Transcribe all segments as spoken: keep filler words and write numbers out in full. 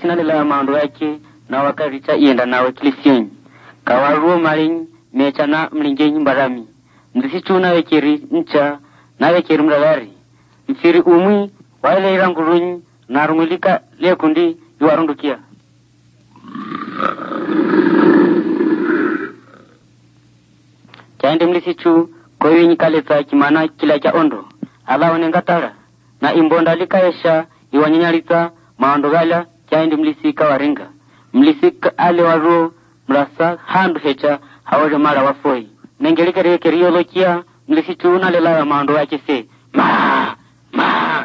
sinale la maondo yake na wakaricha ienda nawe kilisieni. Kawaruo maling mechana mlingenyi mbarami. Mdisichu na wekeri ncha na wekeri mlalari. Mfiri umwi wale irangurunyi na rumilika lekundi yuarundukia. Chaende mlisichu kwa hiyo nyikaleta kimana kila cha ondo. Ala wanengatara na imbonda likaesha iwanyanyalita maondo gala chaende mlisika waringa. Mlisika ale waruo mrasa handu hecha hawaje mara wafoi. Nengelika reke riolokia mlisichu na lela maondo yake se. Ma! Ma!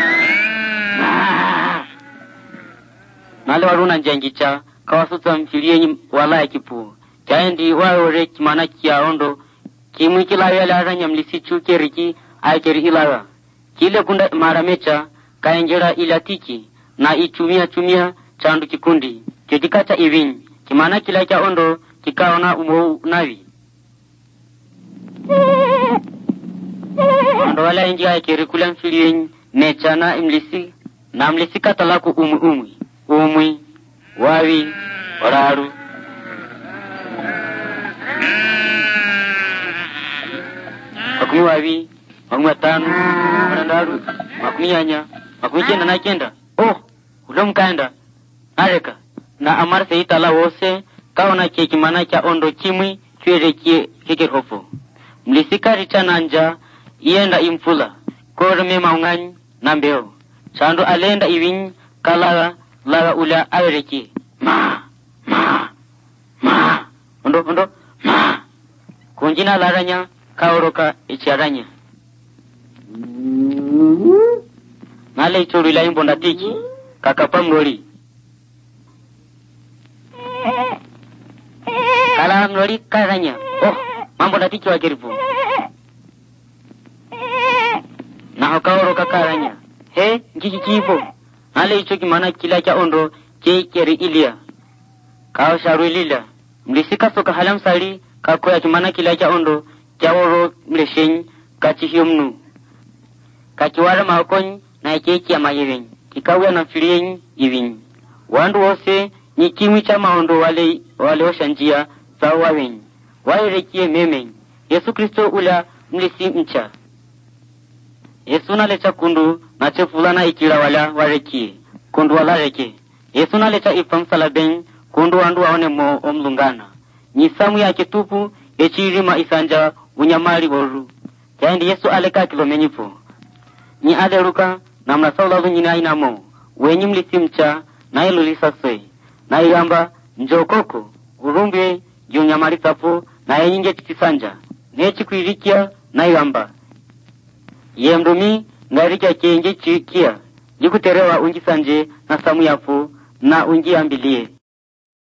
Ma! Nale waruna njangicha kawasuta mfilienyi wala ya kipu. Chaendi wawo reki mana kia ondo. Kimwi kila yale aranya mlisichu keriki aikeri ilawa. Kile kunda maramecha kaenjera ilatiki na ichumia chumia chandu kikundi. Kikikacha ivinyi. Kimana kila cha ondo kikaona umou navi. Ondo wala inji aikeri kula mfilienyi necha na imlisi na mlisi katalaku umwi umwi. Umwi, wawi, oraru. Makumi wawi, makumi watanu, marandaru, makumi nyanya, makumi chenda na chenda. Oh, ulo mkaenda. Areka, na amarse itala wose, kaona cheki manacha ondo chimwi, chwere kie keke hofo. Mlisika richa nanja, ienda imfula, korme maunganyi, nambeo. Chando alenda iwinyi, kalaga, laga ula awereki. Ma, ma, ma, ondo, ondo, ma. Kunjina laranya, kaoroka ichiaranya. Nale ichuru ila imbonda tiki, kakapangori. Kala ngori karanya. Oh, mambo da tiki wakirifu. Na kaoroka karanya. He, ngiki kipo. Nale ichoki mana kila cha ondo, ke keri ilia. Kao sharu ilila. Mlisika soka halam sali, kakoya kimana kila cha ondo, Jaworo mleshenyi kachihiyo mnu. Kachiwara maokonyi na ikeki ya mayevenyi. Kikawia na filienyi ivinyi. Wandu wose ni kimwi cha maondo wale, wale osha njia za wawenyi. Wairekie memenyi. Yesu Kristo ula mlisi mcha. Yesu nalecha kundu na chefulana ikila wala warekie. Kundu wala reke. Yesu nalecha ifamsala benyi kundu wandu waone mo omlungana. Nisamu ya kitupu echirima isanja unyamali boru. Kaindi Yesu aleka kilomenyipo. Ni aderuka na mnasaula nyina inamo. Wenyi mlisimcha na ilulisaswe. Na igamba njokoko urumbe junyamali tapo na yenyinge tikisanja. Nechi kuirikia na igamba. Yemrumi ngarikia kienge chikia. Jikuterewa unjisanje na samu yapo na unji ambilie.